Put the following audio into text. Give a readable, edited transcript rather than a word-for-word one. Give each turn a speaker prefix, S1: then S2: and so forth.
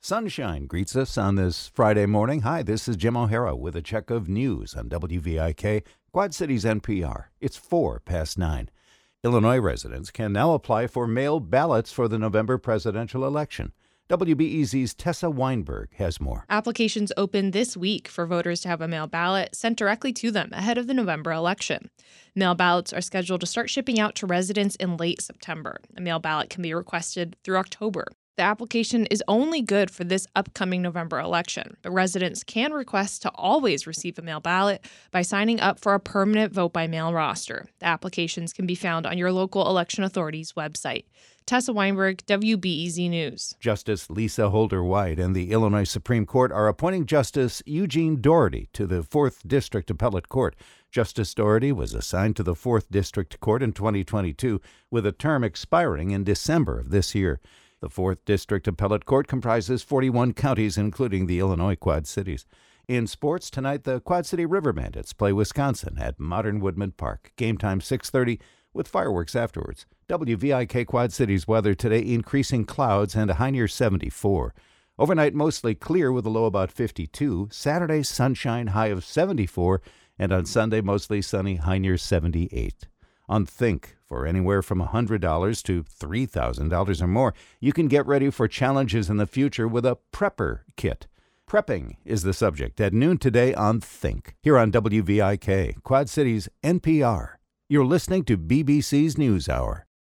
S1: Sunshine greets us on this Friday morning. Hi, this is Jim O'Hara with a check of news on WVIK, Quad Cities NPR. It's 9:04. Illinois residents can now apply for mail ballots for the November presidential election. WBEZ's Tessa Weinberg has more.
S2: Applications open this week for voters to have a mail ballot sent directly to them ahead of the November election. Mail ballots are scheduled to start shipping out to residents in late September. A mail ballot can be requested through October. The application is only good for this upcoming November election, but residents can request to always receive a mail ballot by signing up for a permanent vote-by-mail roster. The applications can be found on your local election authority's website. Tessa Weinberg, WBEZ News.
S1: Justice Lisa Holder White and the Illinois Supreme Court are appointing Justice Eugene Doherty to the 4th District Appellate Court. Justice Doherty was assigned to the 4th District Court in 2022, with a term expiring in December of this year. The 4th District Appellate Court comprises 41 counties, including the Illinois Quad Cities. In sports, tonight the Quad City River Bandits play Wisconsin at Modern Woodman Park. Game time 6:30 with fireworks afterwards. WVIK Quad Cities weather today, increasing clouds and a high near 74. Overnight mostly clear with a low about 52. Saturday sunshine, high of 74. And on Sunday mostly sunny, high near 78. On Think, for anywhere from $100 to $3,000 or more, you can get ready for challenges in the future with a Prepper Kit. Prepping is the subject at noon today on Think, here on WVIK, Quad Cities NPR. You're listening to BBC's NewsHour.